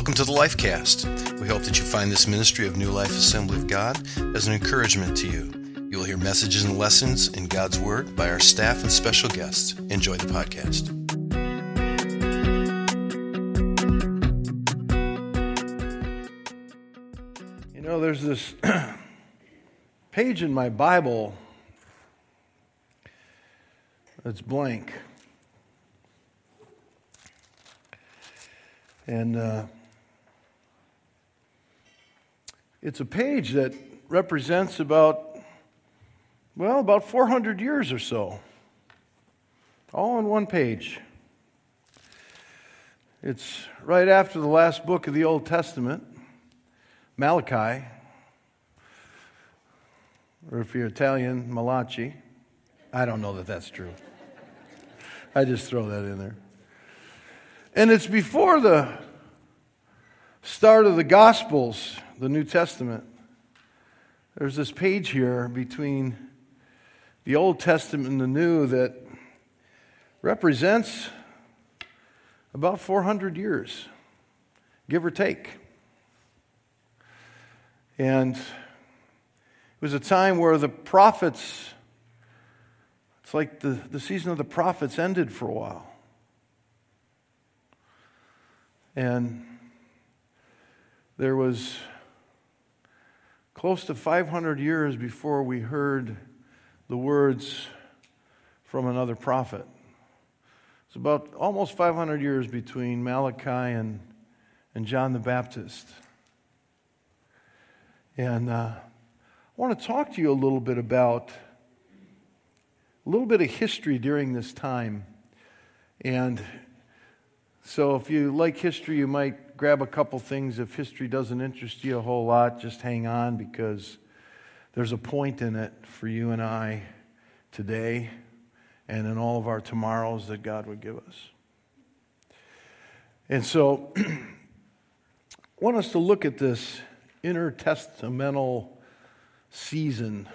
Welcome to the Lifecast. We hope that you find this ministry of New Life Assembly of God as an encouragement to you. You will hear messages and lessons in God's Word by our staff and special guests. Enjoy the podcast. You know, there's this page in my Bible that's blank. And it's a page that represents about 400 years or so. All on one page. It's right after the last book of the Old Testament, Malachi. Or if you're Italian, Malachi. I don't know that that's true. I just throw that in there. And it's before the start of the Gospels, the New Testament. There's this page here between the Old Testament and the New that represents about 400 years, give or take. And it was a time where the prophets, it's like the season of the prophets ended for a while. And there was close to 500 years before we heard the words from another prophet. It's about almost 500 years between Malachi and John the Baptist. And I want to talk to you a little bit about a little bit of history during this time. And so if you like history, you might grab a couple things. If history doesn't interest you a whole lot, just hang on, because there's a point in it for you and I today and in all of our tomorrows that God would give us. And so I want us to look at this intertestamental season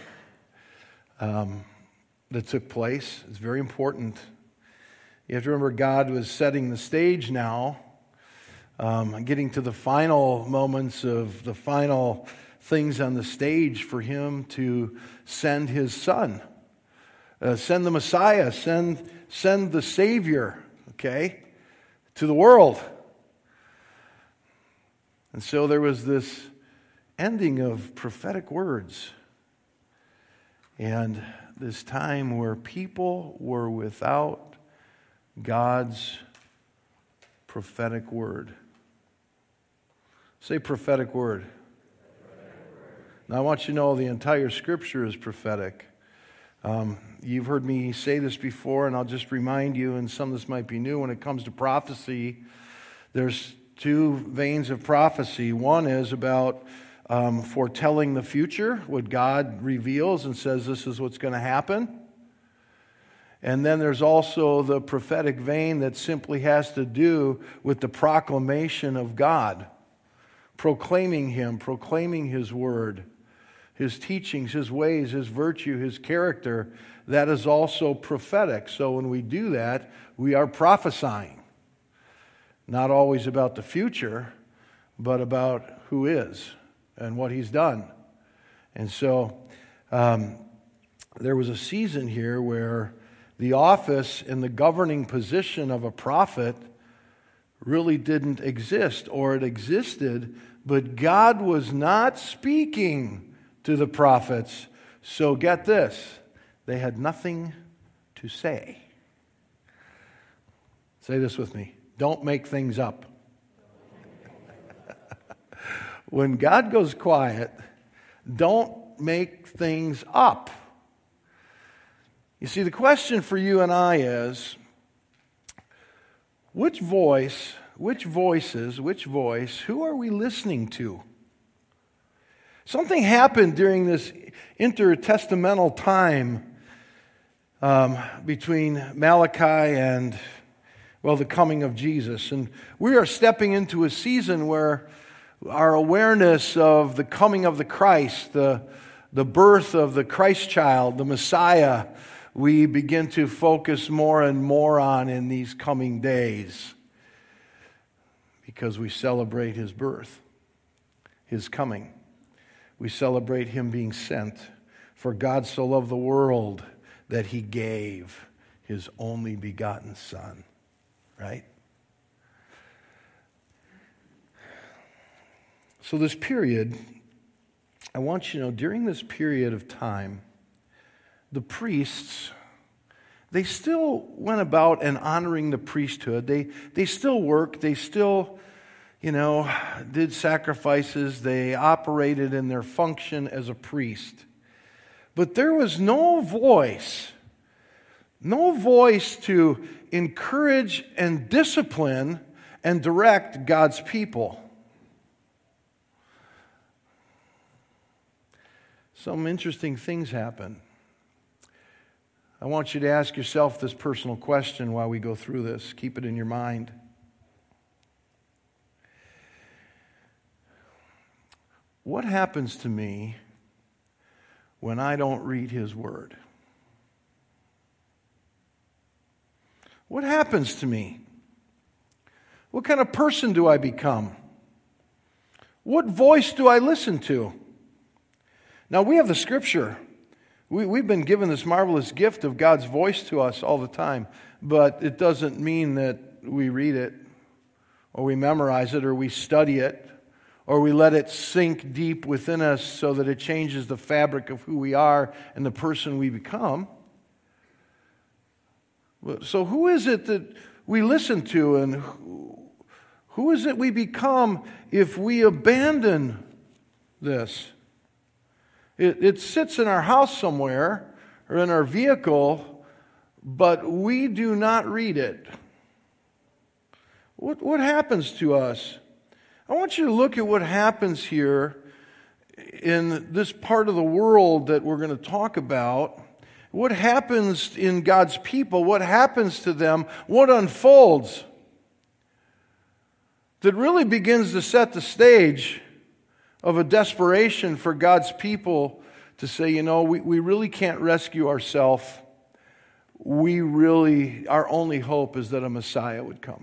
that took place. It's very important. You have to remember, God was setting the stage now, getting to the final moments of the final things on the stage for Him to send His Son, send the Messiah, send the Savior, okay, to the world. And so there was this ending of prophetic words, and this time where people were without God's prophetic word. Say prophetic word. Now I want you to know the entire Scripture is prophetic. You've heard me say this before, and I'll just remind you, and some of this might be new, when it comes to prophecy, there's two veins of prophecy. One is about foretelling the future, what God reveals and says this is what's going to happen. And then there's also the prophetic vein that simply has to do with the proclamation of God, proclaiming Him, proclaiming His word, His teachings, His ways, His virtue, His character. That is also prophetic. So when we do that, we are prophesying. Not always about the future, but about who is and what He's done. And so there was a season here where the office and the governing position of a prophet really didn't exist, or it existed, but God was not speaking to the prophets. So get this, they had nothing to say. Say this with me. Don't make things up. When God goes quiet, don't make things up. You see, the question for you and I is, which voice, who are we listening to? Something happened during this intertestamental time between Malachi and, the coming of Jesus. And we are stepping into a season where our awareness of the coming of the Christ, the birth of the Christ child, the Messiah, we begin to focus more and more on in these coming days. because we celebrate his birth, his coming. We celebrate him being sent. For God so loved the world that he gave his only begotten Son. Right? So this period, I want you to know, during this period of time, the priests, they still went about and honoring the priesthood. They still worked. They still, did sacrifices. They operated in their function as a priest. But there was no voice to encourage and discipline and direct God's people. Some interesting things happen. I want you to ask yourself this personal question while we go through this. Keep it in your mind. What happens to me when I don't read his word? What happens to me? What kind of person do I become? What voice do I listen to? Now, we have the Scripture. We've been given this marvelous gift of God's voice to us all the time, but it doesn't mean that we read it, or we memorize it, or we study it, or we let it sink deep within us so that it changes the fabric of who we are and the person we become. So who is it that we listen to, and who is it we become if we abandon this? It sits in our house somewhere or in our vehicle, but we do not read it. What happens to us? I want you to look at what happens here in this part of the world that we're going to talk about. What happens in God's people? What happens to them? What unfolds that really begins to set the stage of a desperation for God's people to say, we really can't rescue ourselves. Our only hope is that a Messiah would come.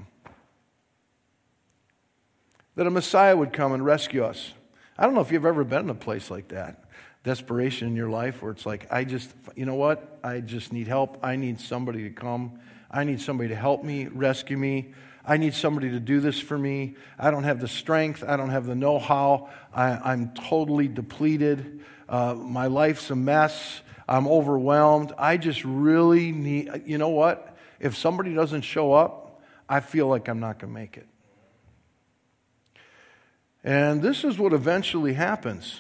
That a Messiah would come and rescue us. I don't know if you've ever been in a place like that. Desperation in your life where it's like, I just need help. I need somebody to come. I need somebody to help me, rescue me. I need somebody to do this for me. I don't have the strength. I don't have the know-how. I'm totally depleted. My life's a mess. I'm overwhelmed. I just really need, If somebody doesn't show up, I feel like I'm not going to make it. And this is what eventually happens.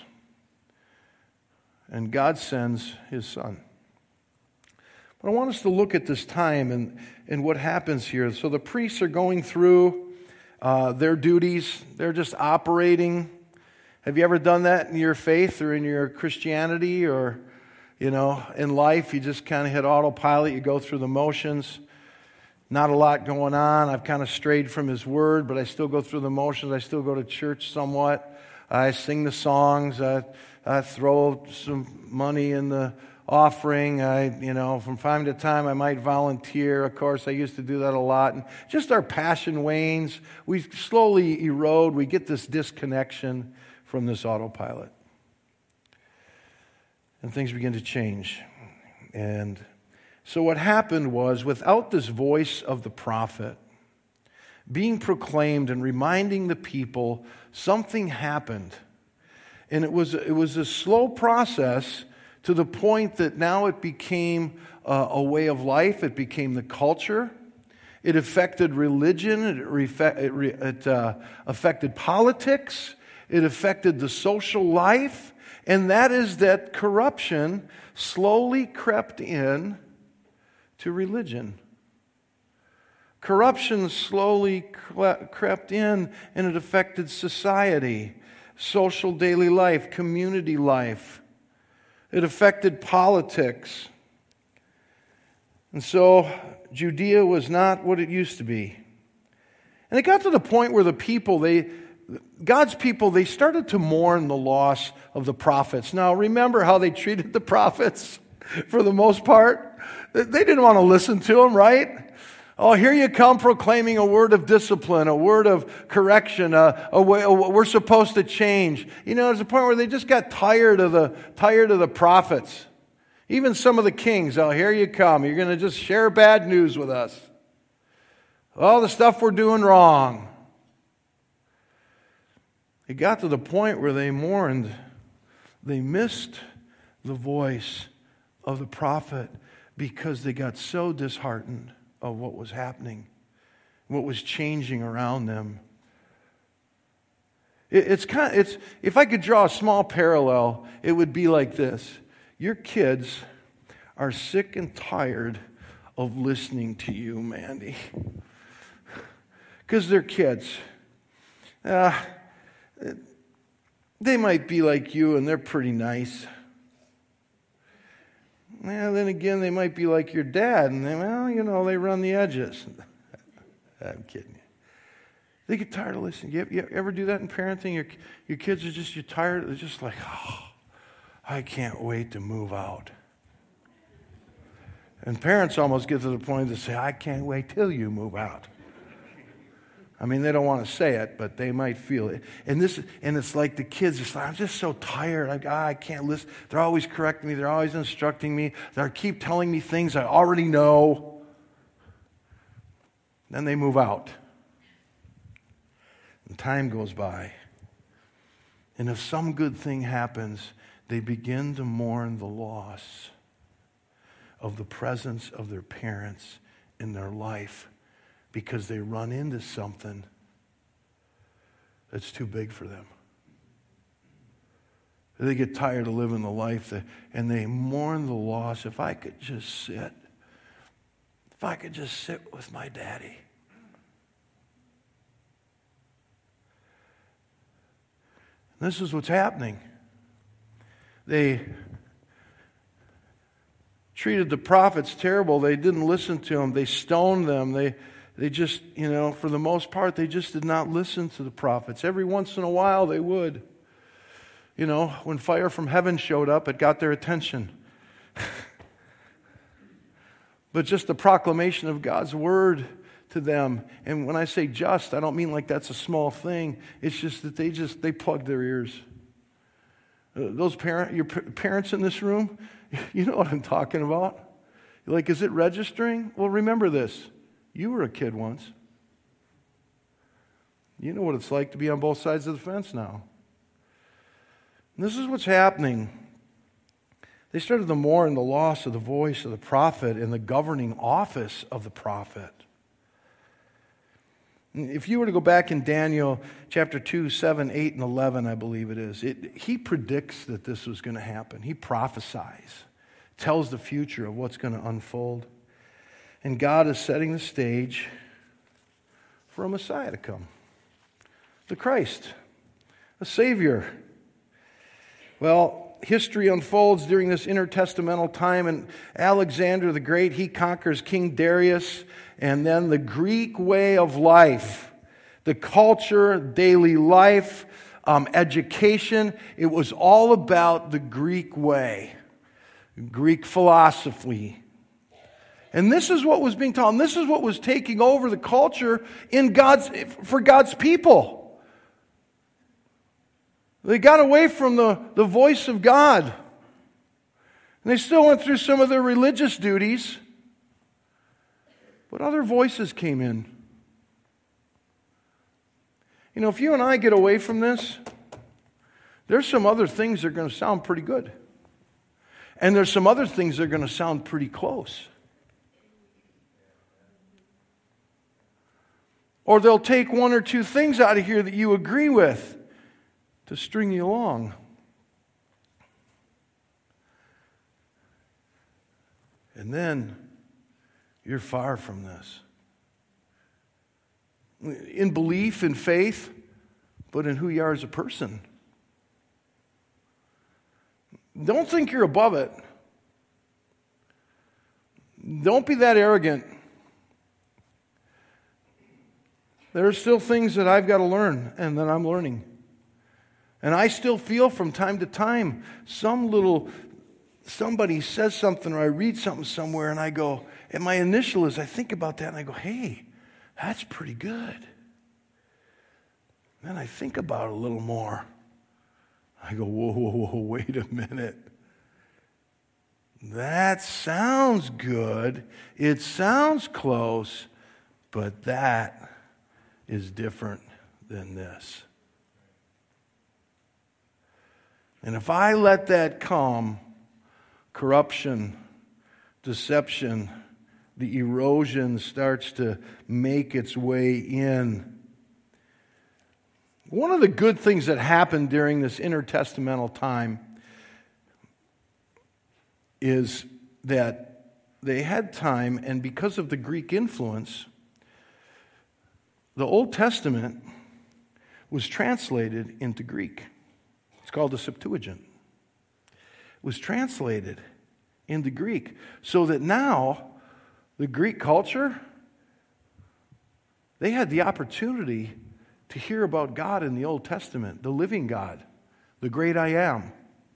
And God sends his Son. But I want us to look at this time and what happens here. So the priests are going through their duties. They're just operating. Have you ever done that in your faith or in your Christianity or, in life? You just kind of hit autopilot. You go through the motions. Not a lot going on. I've kind of strayed from his word, but I still go through the motions. I still go to church somewhat. I sing the songs. I throw some money in the offering. From time to time I might volunteer. Of course, I used to do that a lot. And just our passion wanes. We slowly erode. We get this disconnection from this autopilot. And things begin to change. And so what happened was, without this voice of the prophet being proclaimed and reminding the people, something happened. And it was a slow process to the point that now it became a way of life. It became the culture. It affected religion. It affected politics. It affected the social life. And that is that corruption slowly crept in to religion. Corruption slowly crept in, and it affected society, social daily life, community life. It affected politics. And so Judea was not what it used to be. And it got to the point where God's people, they started to mourn the loss of the prophets. Now, remember how they treated the prophets for the most part? They didn't want to listen to them, right? Oh, here you come proclaiming a word of discipline, a word of correction, we're supposed to change. You know, there's a point where they just got tired of the prophets. Even some of the kings, oh, here you come. You're going to just share bad news with us. All the stuff we're doing wrong. It got to the point where they mourned. They missed the voice of the prophet because they got so disheartened of what was happening, what was changing around them. If I could draw a small parallel, it would be like this. Your kids are sick and tired of listening to you, Mandy. Because they're kids. They might be like you and they're pretty nice. Well, then again, they might be like your dad, and they run the edges. I'm kidding you. They get tired of listening. You ever do that in parenting? Your kids are you're tired. They're just like, oh, I can't wait to move out. And parents almost get to the point to say, I can't wait till you move out. I mean, they don't want to say it, but they might feel it. And it's like the kids, it's like, I'm just so tired. I can't listen. They're always correcting me. They're always instructing me. They keep telling me things I already know. Then they move out. And time goes by. And if some good thing happens, they begin to mourn the loss of the presence of their parents in their life, because they run into something that's too big for them. They get tired of living the life and they mourn the loss. If I could just sit with my daddy. This is what's happening. They treated the prophets terrible. They didn't listen to them. They stoned them. They just, for the most part, they just did not listen to the prophets. Every once in a while they would. When fire from heaven showed up, it got their attention. But just the proclamation of God's word to them. And when I say just, I don't mean like that's a small thing. It's just that they plugged their ears. Your parents in this room, you know what I'm talking about. You're like, is it registering? Well, remember this. You were a kid once. You know what it's like to be on both sides of the fence now. And this is what's happening. They started to mourn the loss of the voice of the prophet and the governing office of the prophet. If you were to go back in Daniel chapter 2, 7, 8, and 11, I believe it is, he predicts that this was going to happen. He prophesies, tells the future of what's going to unfold. And God is setting the stage for a Messiah to come. The Christ, a Savior. Well, history unfolds during this intertestamental time, and Alexander the Great, he conquers King Darius, and then the Greek way of life, the culture, daily life, education, it was all about the Greek way, Greek philosophy. And this is what was being taught, and this is what was taking over the culture for God's people. They got away from the voice of God. And they still went through some of their religious duties, but other voices came in. If you and I get away from this, there's some other things that are going to sound pretty good. And there's some other things that are going to sound pretty close. Or they'll take one or two things out of here that you agree with to string you along. And then you're far from this. In belief, in faith, but in who you are as a person. Don't think you're above it. Don't be that arrogant. There are still things that I've got to learn and that I'm learning. And I still feel from time to time some little somebody says something or I read something somewhere and I go, and my initial is I think about that and I go, hey, that's pretty good. Then I think about it a little more. I go, whoa, wait a minute. That sounds good. It sounds close, but that is different than this. And if I let that come, corruption, deception, the erosion starts to make its way in. One of the good things that happened during this intertestamental time is that they had time, and because of the Greek influence, the Old Testament was translated into Greek. It's called the Septuagint. It was translated into Greek, so that now the Greek culture, they had the opportunity to hear about God in the Old Testament, the living God, the great I am.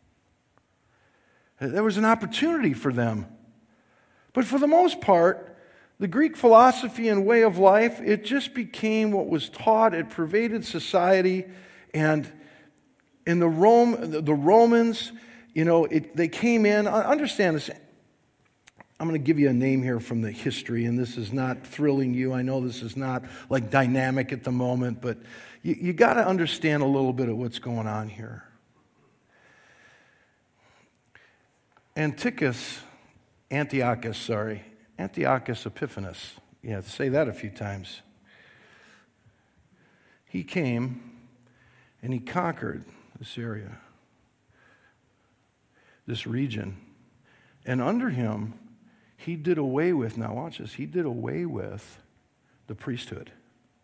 There was an opportunity for them. But for the most part, the Greek philosophy and way of life, it just became what was taught. It pervaded society. And in the Romans, they came in. Understand this. I'm going to give you a name here from the history, and this is not thrilling you. I know this is not like dynamic at the moment, but you got to understand a little bit of what's going on here. Antiochus Epiphanes. Yeah, say that a few times. He came and he conquered this area, this region. And under him, he did away with, now watch this, he did away with the priesthood.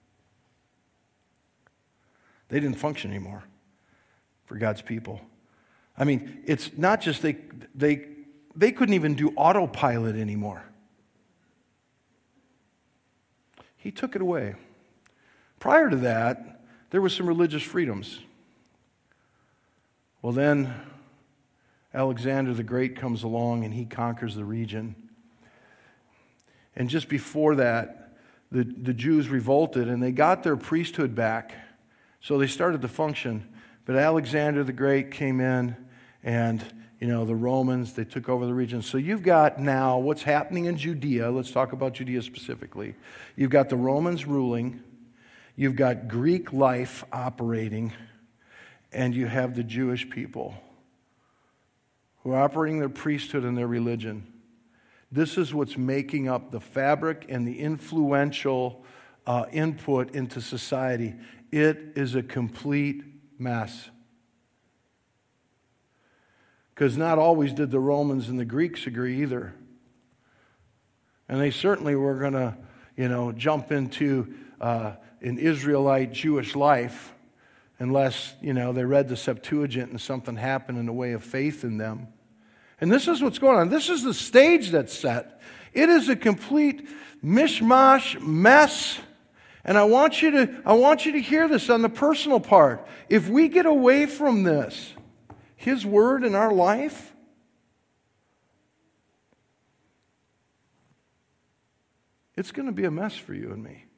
They didn't function anymore for God's people. I mean, it's not just they couldn't even do autopilot anymore. He took it away. Prior to that, there was some religious freedoms. Well, then Alexander the Great comes along and he conquers the region. And just before that, the Jews revolted and they got their priesthood back. So they started to function. But Alexander the Great came in and, the Romans, they took over the region. So you've got now what's happening in Judea. Let's talk about Judea specifically. You've got the Romans ruling. You've got Greek life operating. And you have the Jewish people who are operating their priesthood and their religion. This is what's making up the fabric and the influential input into society. It is a complete mess. Because not always did the Romans and the Greeks agree either. And they certainly were going to, jump into an Israelite Jewish life unless, they read the Septuagint and something happened in the way of faith in them. And this is what's going on. This is the stage that's set. It is a complete mishmash mess. And I want you to hear this on the personal part. If we get away from this, His Word in our life, it's going to be a mess for you and me.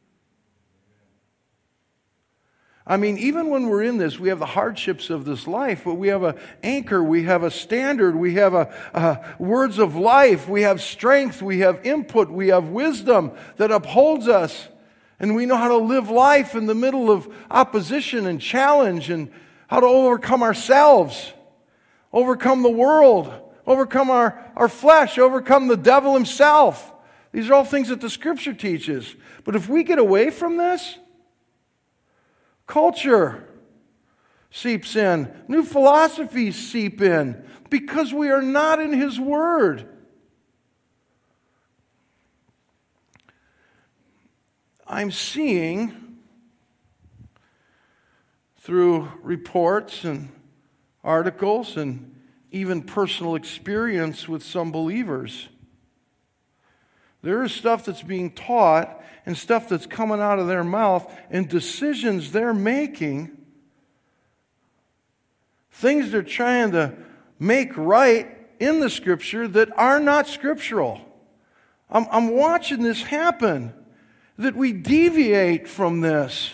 I mean, even when we're in this, we have the hardships of this life, but we have an anchor, we have a standard, we have words of life, we have strength, we have input, we have wisdom that upholds us. And we know how to live life in the middle of opposition and challenge and how to overcome ourselves, overcome the world, overcome our flesh, overcome the devil himself. These are all things that the Scripture teaches. But if we get away from this, culture seeps in, new philosophies seep in, because we are not in His Word. I'm seeing through reports and articles and even personal experience with some believers, there is stuff that's being taught and stuff that's coming out of their mouth and decisions they're making, things they're trying to make right in the Scripture that are not scriptural. I'm watching this happen, that we deviate from this.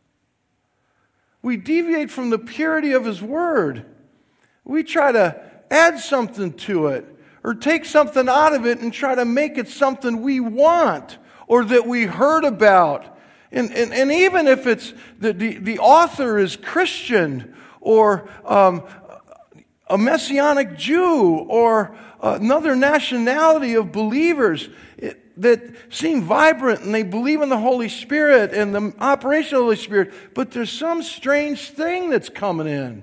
We deviate from the purity of His Word. We try to add something to it or take something out of it and try to make it something we want or that we heard about. And even if it's the author is Christian or a Messianic Jew or another nationality of believers that seem vibrant and they believe in the Holy Spirit and the operation of the Holy Spirit, but there's some strange thing that's coming in.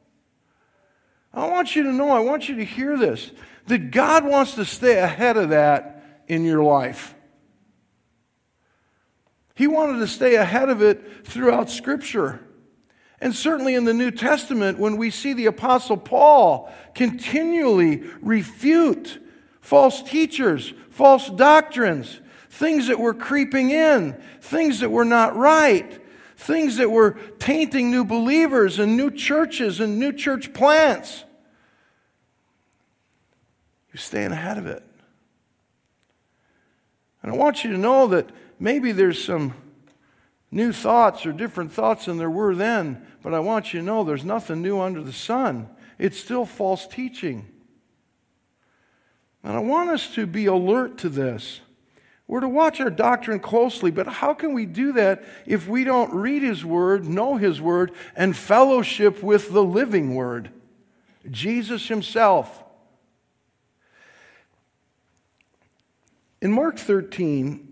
I want you to know, I want you to hear this, that God wants to stay ahead of that in your life. He wanted to stay ahead of it throughout Scripture. And certainly in the New Testament, when we see the Apostle Paul continually refute false teachers, false doctrines, things that were creeping in, things that were not right, things that were tainting new believers and new churches and new church plants. You're staying ahead of it. And I want you to know that maybe there's some new thoughts or different thoughts than there were then, but I want you to know there's nothing new under the sun. It's still false teaching. And I want us to be alert to this. We're to watch our doctrine closely, but how can we do that if we don't read His Word, know His Word, and fellowship with the living Word, Jesus Himself? In Mark 13,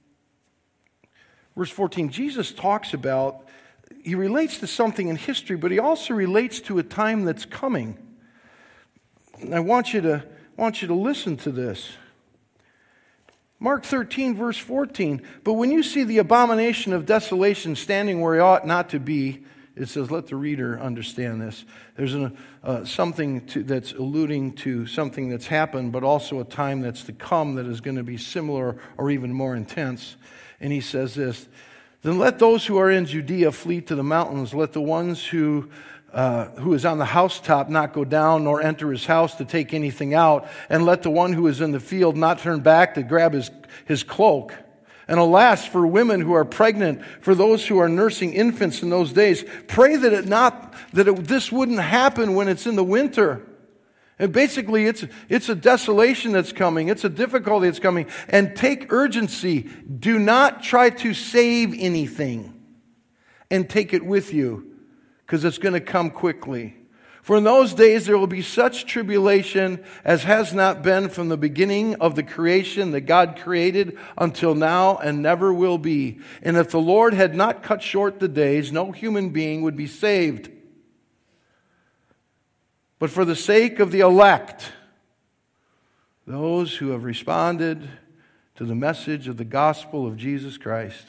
verse 14, Jesus talks about, He relates to something in history, but He also relates to a time that's coming. And I want you to listen to this. Mark 13, verse 14, but when you see the abomination of desolation standing where it ought not to be, it says, let the reader understand this. There's something that's alluding to something that's happened, but also a time that's to come that is going to be similar or even more intense. And he says this, then let those who are in Judea flee to the mountains. Let the ones who is on the housetop not go down nor enter his house to take anything out. And let the one who is in the field not turn back to grab his cloak. And alas, for women who are pregnant, for those who are nursing infants in those days, pray this wouldn't happen when it's in the winter. And basically, it's a desolation that's coming. It's a difficulty that's coming. And take urgency. Do not try to save anything and take it with you, because it's going to come quickly. For in those days there will be such tribulation as has not been from the beginning of the creation that God created until now and never will be. And if the Lord had not cut short the days, no human being would be saved. But for the sake of the elect, those who have responded to the message of the gospel of Jesus Christ,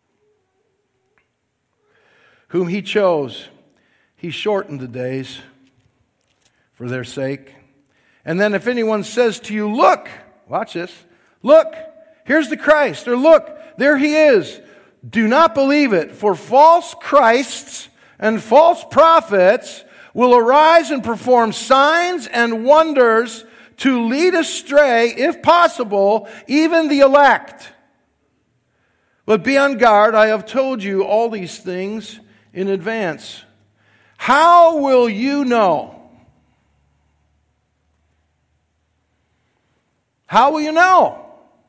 whom He chose, He shortened the days for their sake. And then if anyone says to you, look, watch this, look, here's the Christ, or look, there He is, do not believe it, for false Christs and false prophets will arise and perform signs and wonders to lead astray, if possible, even the elect. But be on guard, I have told you all these things in advance. How will you know? How will you know?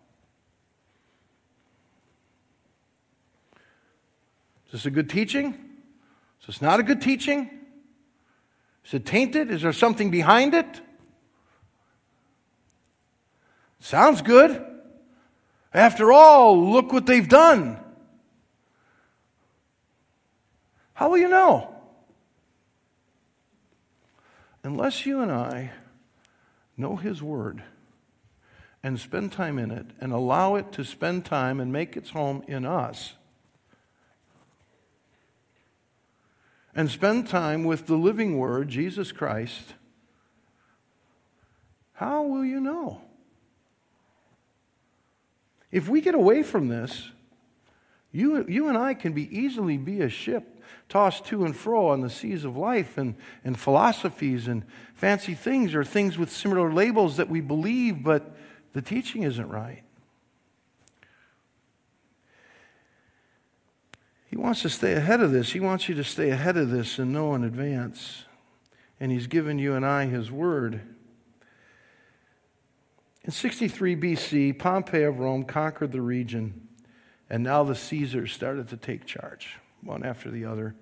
Is this a good teaching? Is this not a good teaching? Is it tainted? Is there something behind it? Sounds good. After all, look what they've done. How will you know? Unless you and I know His Word and spend time in it and allow it to spend time and make its home in us, and spend time with the living Word, Jesus Christ, how will you know? If we get away from this, You and I can easily be a ship tossed to and fro on the seas of life, and philosophies and fancy things, or things with similar labels that we believe, but the teaching isn't right. He wants to stay ahead of this. He wants you to stay ahead of this and know in advance. And He's given you and I His Word. In 63 BC, Pompey of Rome conquered the region. And now the Caesars started to take charge, one after the other.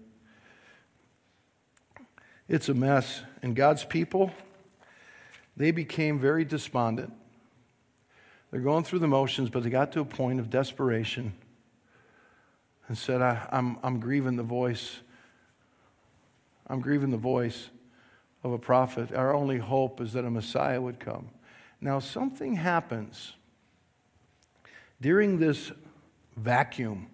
It's a mess. And God's people, they became very despondent. They're going through the motions, but they got to a point of desperation and said, I'm grieving the voice. I'm grieving the voice of a prophet. Our only hope is that a Messiah would come. Now, something happens during this vacuum.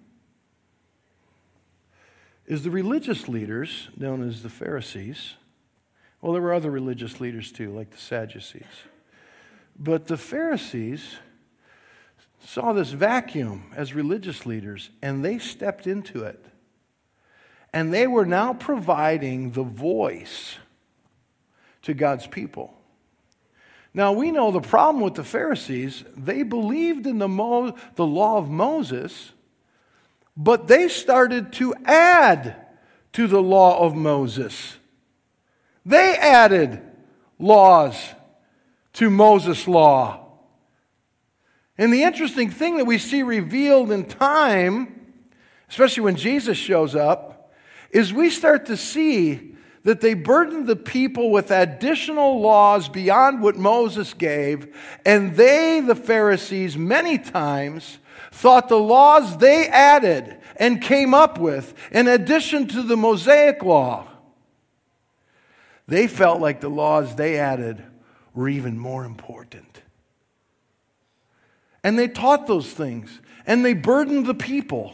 Is the religious leaders, known as the Pharisees, well, there were other religious leaders too, like the Sadducees. But the Pharisees saw this vacuum as religious leaders, and they stepped into it. And they were now providing the voice to God's people. Now, we know the problem with the Pharisees. They believed in the law of Moses, but they started to add to the law of Moses. They added laws to Moses' law. And the interesting thing that we see revealed in time, especially when Jesus shows up, is we start to see that they burdened the people with additional laws beyond what Moses gave, and they, the Pharisees, many times thought the laws they added and came up with, in addition to the Mosaic law, they felt like the laws they added were even more important. And they taught those things, and they burdened the people.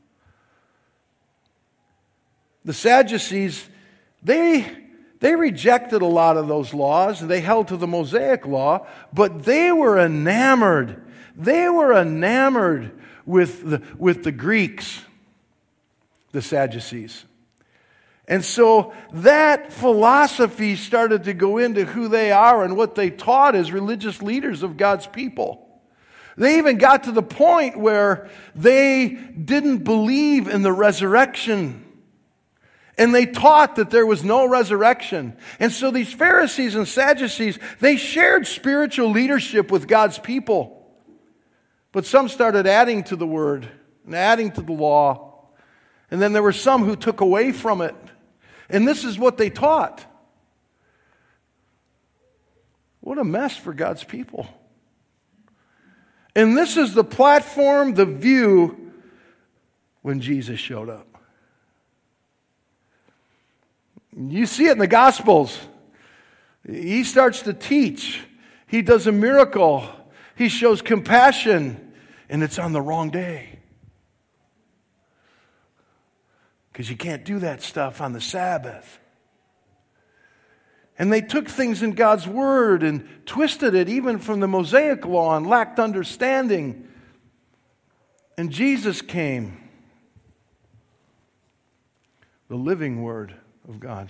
The Sadducees, they rejected a lot of those laws, and they held to the Mosaic law, but they were enamored. They were enamored with the Greeks, the Sadducees. And so that philosophy started to go into who they are and what they taught as religious leaders of God's people. They even got to the point where they didn't believe in the resurrection. And they taught that there was no resurrection. And so these Pharisees and Sadducees, they shared spiritual leadership with God's people. But some started adding to the word and adding to the law. And then there were some who took away from it. And this is what they taught. What a mess for God's people. And this is the platform, the view, when Jesus showed up. You see it in the Gospels. He starts to teach. He does a miracle. He shows compassion. And it's on the wrong day. Because you can't do that stuff on the Sabbath. And they took things in God's Word and twisted it even from the Mosaic law and lacked understanding. And Jesus came. The living Word of God.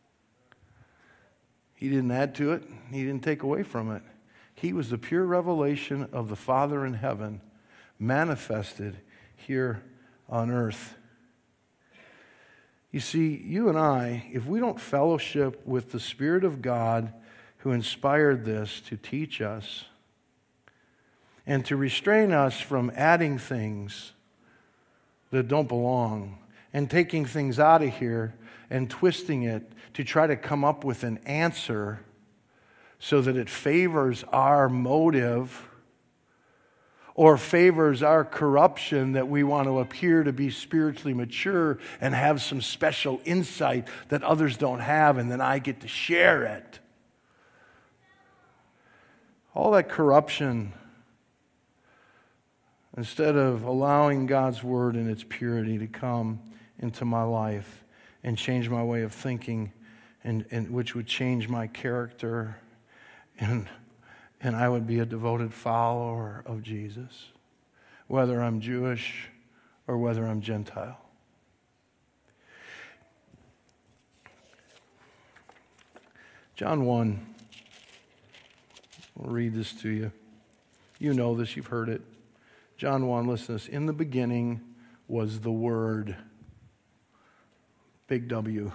He didn't add to it. He didn't take away from it. He was the pure revelation of the Father in heaven manifested here on earth. You see, you and I, if we don't fellowship with the Spirit of God who inspired this to teach us and to restrain us from adding things that don't belong and taking things out of here and twisting it to try to come up with an answer so that it favors our motive or favors our corruption, that we want to appear to be spiritually mature and have some special insight that others don't have, and then I get to share it. All that corruption, instead of allowing God's Word in its purity to come into my life and change my way of thinking, and which would change my character, and I would be a devoted follower of Jesus, whether I'm Jewish or whether I'm Gentile. John 1. I'll read this to you. You know this, you've heard it. John 1, listen to this. In the beginning was the Word. Big W.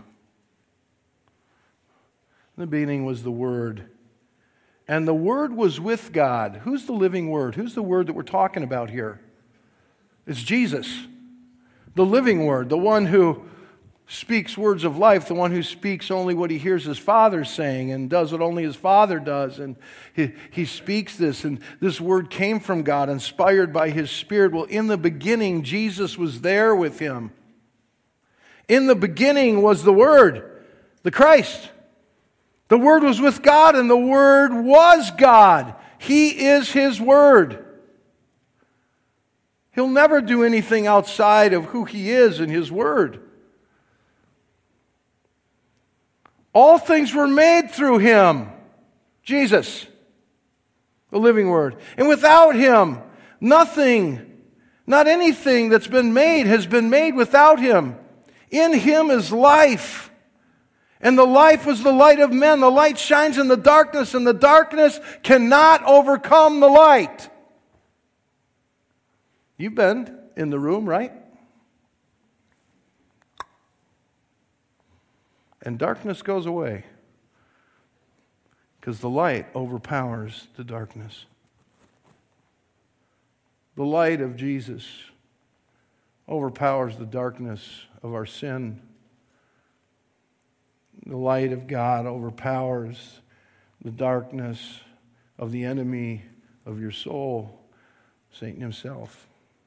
In the beginning was the Word. And the Word was with God. Who's the living Word? Who's the Word that we're talking about here? It's Jesus. The living Word. The one who speaks words of life. The one who speaks only what he hears his Father saying and does what only his Father does. And he speaks this. And this Word came from God, inspired by His Spirit. Well, in the beginning, Jesus was there with Him. In the beginning was the Word, the Christ. The Word was with God, and the Word was God. He is His Word. He'll never do anything outside of who He is in His Word. All things were made through Him, Jesus, the living Word. And without Him, nothing, not anything that's been made has been made without Him. In Him is life. And the life was the light of men. The light shines in the darkness, and the darkness cannot overcome the light. You've been in the room, right? And darkness goes away because the light overpowers the darkness. The light of Jesus overpowers the darkness of our sin. The light of God overpowers the darkness of the enemy of your soul, Satan himself.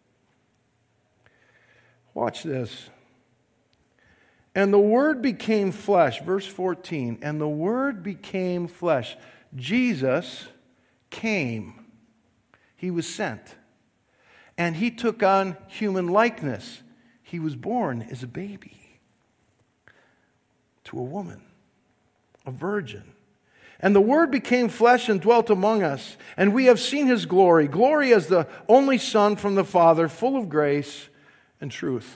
Watch this. And the Word became flesh, verse 14, and the Word became flesh. Jesus came. He was sent. And He took on human likeness. He was born as a baby to a woman, a virgin. And the Word became flesh and dwelt among us, and we have seen His glory, glory as the only Son from the Father, full of grace and truth.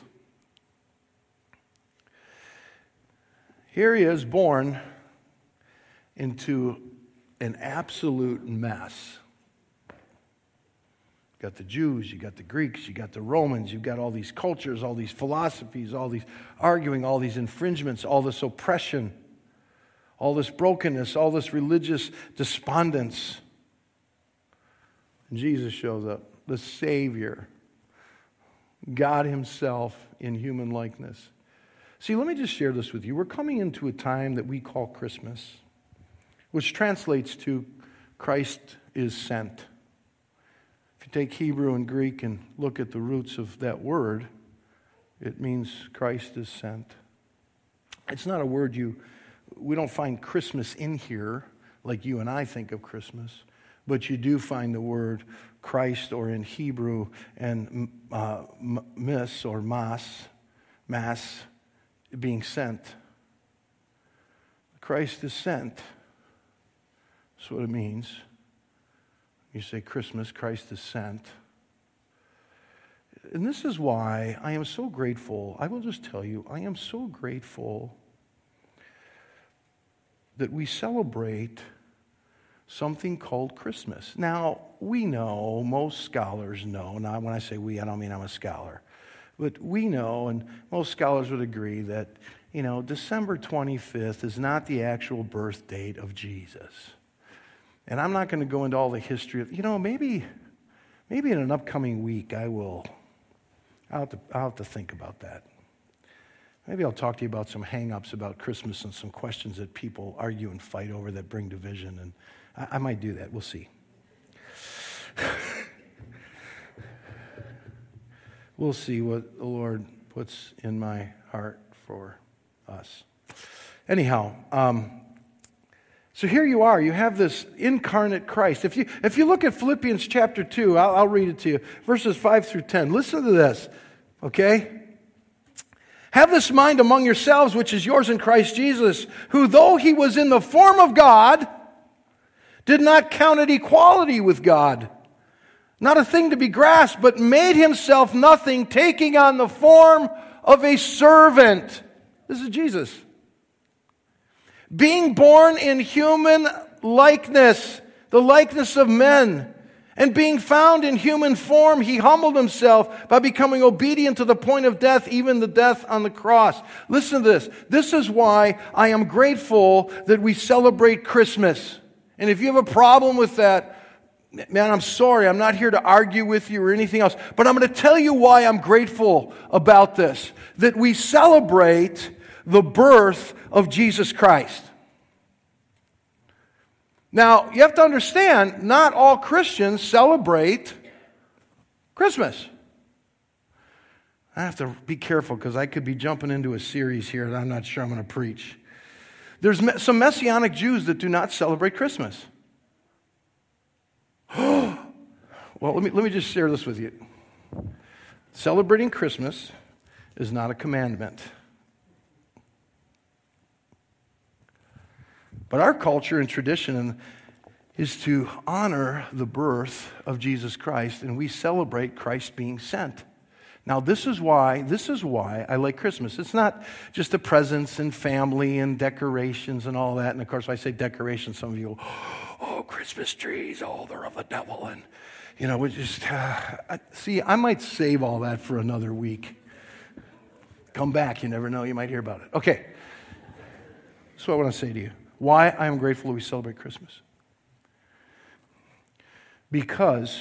Here He is, born into an absolute mess. You got the Jews, you got the Greeks, you got the Romans, you've got all these cultures, all these philosophies, all these arguing, all these infringements, all this oppression, all this brokenness, all this religious despondence. And Jesus shows up, the Savior, God Himself in human likeness. See, let me just share this with you. We're coming into a time that we call Christmas, which translates to Christ is sent. If you take Hebrew and Greek and look at the roots of that word, it means Christ is sent. It's not a word we don't find Christmas in here like you and I think of Christmas, but you do find the word Christ, or in Hebrew, and mis or mass, being sent. Christ is sent. That's what it means. You say Christmas, Christ is sent. And this is why I am so grateful. I will just tell you, I am so grateful that we celebrate something called Christmas. Now, we know, most scholars know, now when I say we, I don't mean I'm a scholar, but we know, and most scholars would agree that, December 25th is not the actual birth date of Jesus. And I'm not going to go into all the history of, maybe in an upcoming week I'll have to think about that. Maybe I'll talk to you about some hang-ups about Christmas and some questions that people argue and fight over that bring division. And I might do that. We'll see. We'll see what the Lord puts in my heart for us. Anyhow, so here you are. You have this incarnate Christ. If you look at Philippians chapter 2, I'll read it to you, verses 5 through 10. Listen to this, okay? Have this mind among yourselves, which is yours in Christ Jesus, who, though He was in the form of God, did not count it equality with God not a thing to be grasped, but made himself nothing, taking on the form of a servant. This is Jesus. Being born in human likeness, the likeness of men, and being found in human form, he humbled himself by becoming obedient to the point of death, even the death on the cross. Listen to this. This is why I am grateful that we celebrate Christmas. And if you have a problem with that, man, I'm sorry. I'm not here to argue with you or anything else. But I'm going to tell you why I'm grateful about this. That we celebrate the birth of Jesus Christ. Now, you have to understand, not all Christians celebrate Christmas. I have to be careful because I could be jumping into a series here that I'm not sure I'm going to preach. There's some Messianic Jews that do not celebrate Christmas. Well, let me just share this with you. Celebrating Christmas is not a commandment. But our culture and tradition is to honor the birth of Jesus Christ, and we celebrate Christ being sent. Now, this is why I like Christmas. It's not just the presents and family and decorations and all that. And of course, when I say decorations, some of you go, oh, Christmas trees, oh, they're of the devil. And, we just, see, I might save all that for another week. Come back, you never know, you might hear about it. Okay, that's what I want to say to you. Why I am grateful that we celebrate Christmas. Because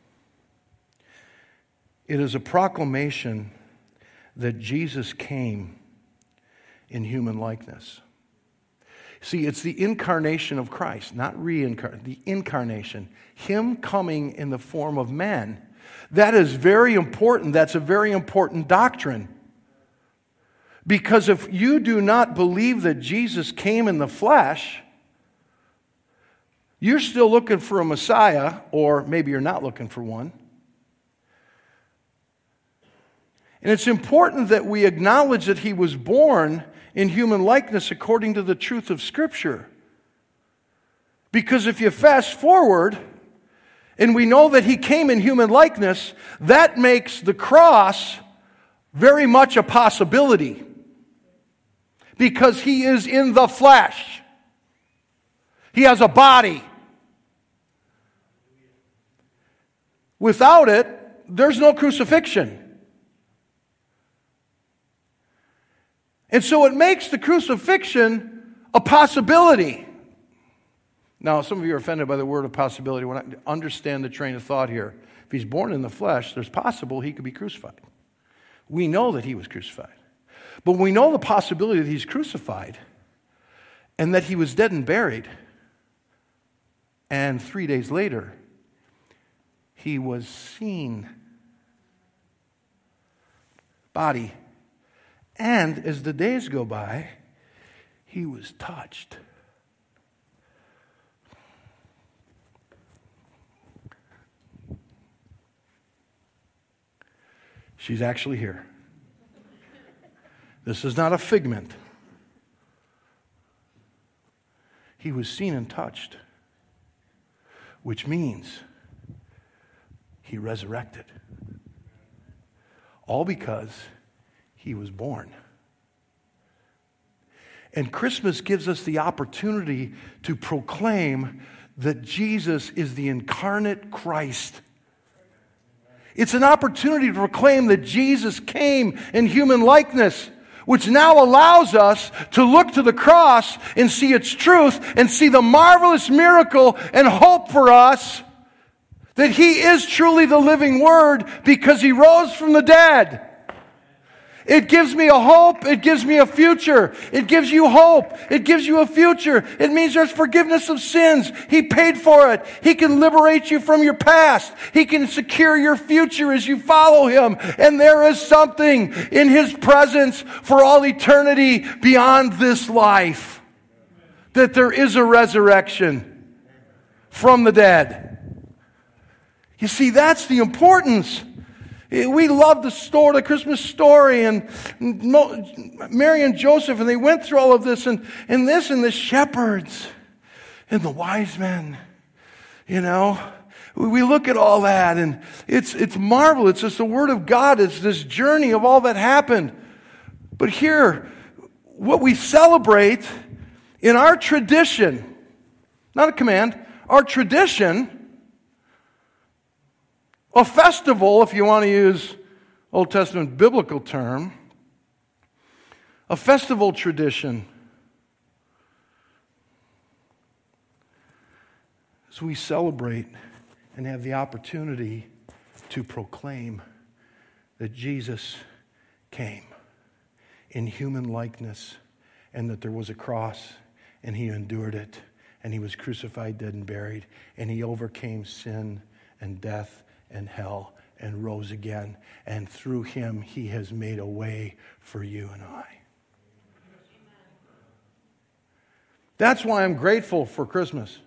it is a proclamation that Jesus came in human likeness. See, it's the incarnation of Christ, not reincarnation, the incarnation. Him coming in the form of man. That is very important. That's a very important doctrine. Because if you do not believe that Jesus came in the flesh, you're still looking for a Messiah, or maybe you're not looking for one. And it's important that we acknowledge that he was born in human likeness according to the truth of Scripture. Because if you fast forward, and we know that he came in human likeness, that makes the cross very much a possibility. Because he is in the flesh. He has a body. Without it, there's no crucifixion. And so it makes the crucifixion a possibility. Now, some of you are offended by the word of possibility. When I understand the train of thought here. If he's born in the flesh, there's possible he could be crucified. We know that he was crucified. But we know the possibility that he's crucified and that he was dead and buried. And 3 days later, he was seen. Body. And as the days go by, he was touched. She's actually here. This is not a figment. He was seen and touched, which means he resurrected. All because he was born. And Christmas gives us the opportunity to proclaim that Jesus is the incarnate Christ. It's an opportunity to proclaim that Jesus came in human likeness, which now allows us to look to the cross and see its truth and see the marvelous miracle and hope for us that he is truly the living Word because he rose from the dead. It gives me a hope. It gives me a future. It gives you hope. It gives you a future. It means there's forgiveness of sins. He paid for it. He can liberate you from your past. He can secure your future as you follow him. And there is something in his presence for all eternity beyond this life. That there is a resurrection from the dead. You see, that's the importance. We love the Christmas story, and Mary and Joseph, and they went through all of this, and the shepherds, and the wise men, We look at all that, and it's marvelous. It's just the Word of God. It's this journey of all that happened. But here, what we celebrate in our tradition, not a command, our tradition, a festival, if you want to use Old Testament biblical term, a festival tradition, as we celebrate and have the opportunity to proclaim that Jesus came in human likeness, and that there was a cross, and he endured it, and he was crucified, dead, and buried, and he overcame sin and death and hell and rose again, and through him he has made a way for you and I. That's why I'm grateful for Christmas.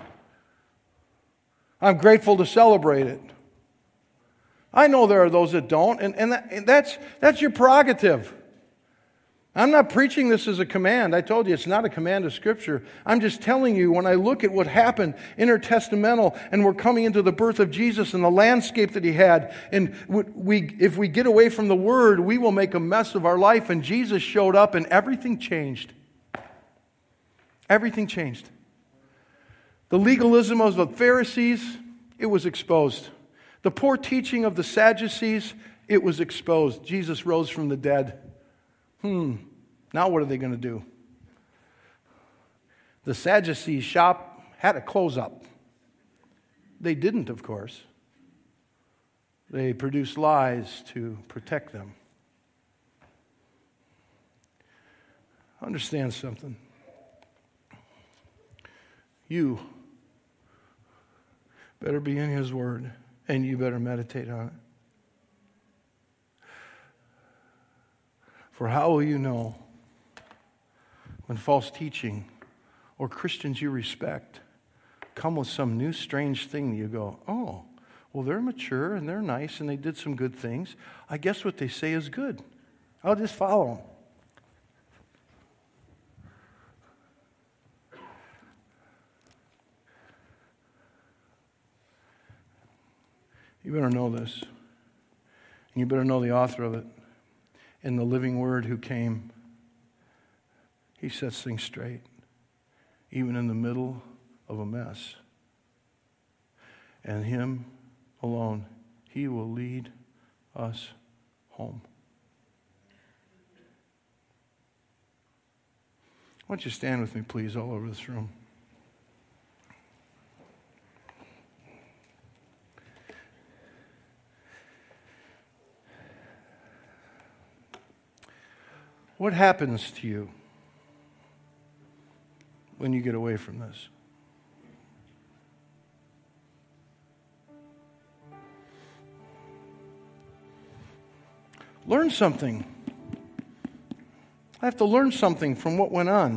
I'm grateful to celebrate it. I know there are those that don't, and that's your prerogative. I'm not preaching this as a command. I told you it's not a command of Scripture. I'm just telling you, when I look at what happened intertestamental, and we're coming into the birth of Jesus and the landscape that he had, and if we get away from the Word, we will make a mess of our life. And Jesus showed up and everything changed. Everything changed. The legalism of the Pharisees, it was exposed. The poor teaching of the Sadducees, it was exposed. Jesus rose from the dead. Now what are they going to do? The Sadducees' shop had to close up. They didn't, of course. They produced lies to protect them. Understand something. You better be in his word, and you better meditate on it. For how will you know when false teaching or Christians you respect come with some new strange thing that you go, oh, well, they're mature and they're nice and they did some good things. I guess what they say is good. I'll just follow them. You better know this. And you better know the author of it. In the living Word who came, he sets things straight, even in the middle of a mess. And him alone, he will lead us home. Why don't you stand with me, please, all over this room. What happens to you when you get away from this? Learn something. I have to learn something from what went on.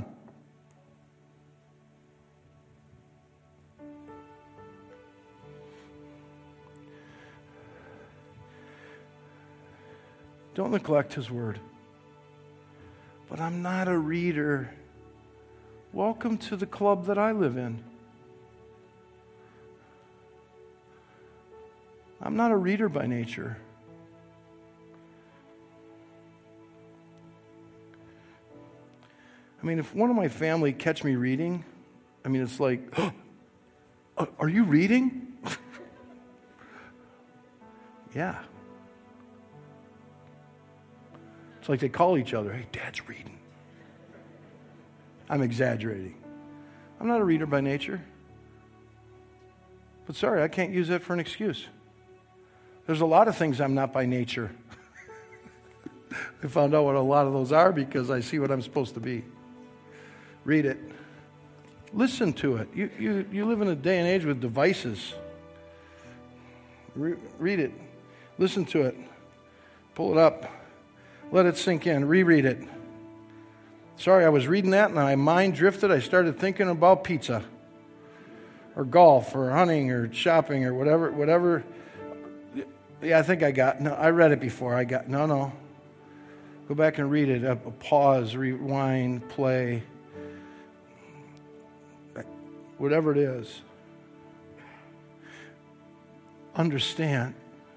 Don't neglect his word. But I'm not a reader. Welcome to the club that I live in. I'm not a reader by nature. I mean, if one of my family catch me reading, I mean, it's like, oh, are you reading? Yeah. It's like they call each other, hey, Dad's reading. I'm exaggerating. I'm not a reader by nature. But sorry, I can't use that for an excuse. There's a lot of things I'm not by nature. I found out what a lot of those are because I see what I'm supposed to be. Read it. Listen to it. You live in a day and age with devices. Read it. Listen to it. Pull it up. Let it sink in. Reread it. Sorry, I was reading that and my mind drifted. I started thinking about pizza or golf or hunting or shopping or whatever. Yeah, I think I got. No, I read it before. No. Go back and read it. Pause, rewind, play. Whatever it is. understand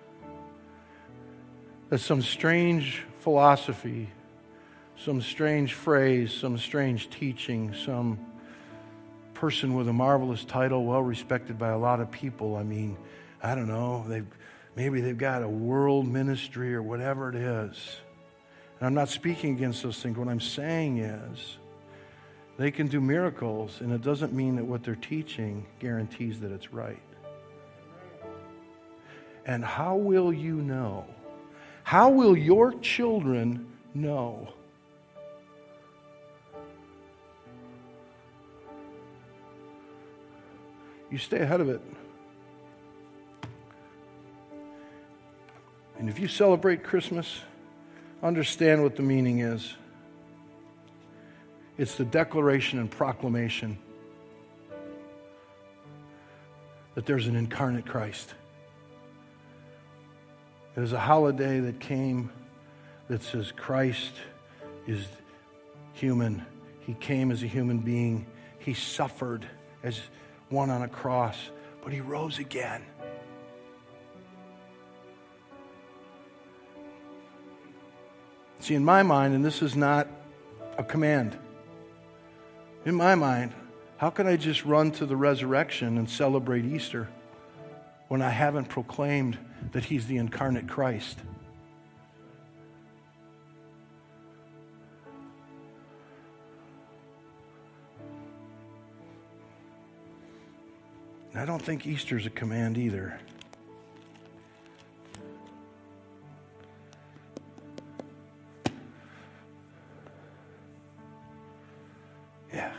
that some strange philosophy, some strange phrase, some strange teaching, some person with a marvelous title, well respected by a lot of people, I mean, I don't know, maybe they've got a world ministry or whatever it is. And I'm not speaking against those things. What I'm saying is they can do miracles, and it doesn't mean that what they're teaching guarantees that it's right. And how will you know? How will your children know? You stay ahead of it. And if you celebrate Christmas, understand what the meaning is. It's the declaration and proclamation that there's an incarnate Christ. It is a holiday that came that says Christ is human. He came as a human being. He suffered as one on a cross, but he rose again. See, in my mind, and this is not a command, in my mind, how can I just run to the resurrection and celebrate Easter when I haven't proclaimed that he's the incarnate Christ? I don't think Easter's a command either. Yeah.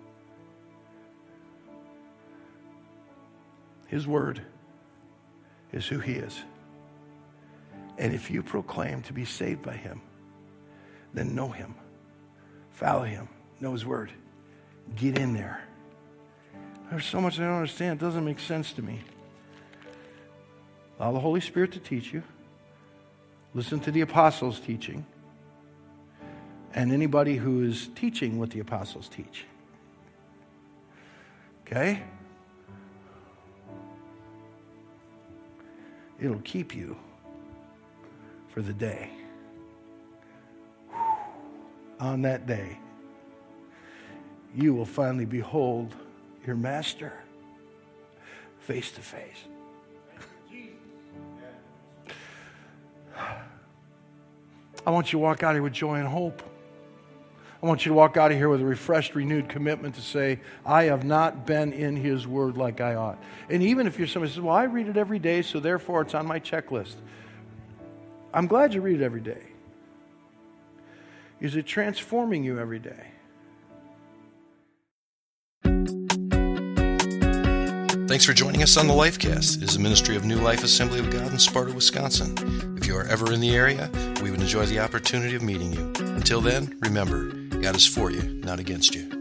His word is who he is. And if you proclaim to be saved by him, then know him, follow him, know his word, get in there. There's so much I don't understand. It doesn't make sense to me. Allow the Holy Spirit to teach you. Listen to the apostles' teaching. And anybody who is teaching what the apostles teach. Okay? It'll keep you for the day. On that day, you will finally behold your master face to face. I want you to walk out of here with joy and hope. I want you to walk out of here with a refreshed, renewed commitment to say, I have not been in his word like I ought. And even if you're somebody who says, well, I read it every day, so therefore it's on my checklist. I'm glad you read it every day. Is it transforming you every day? Thanks for joining us on the Lifecast. It is a ministry of New Life Assembly of God in Sparta, Wisconsin. If you are ever in the area, we would enjoy the opportunity of meeting you. Until then, remember, God is for you, not against you.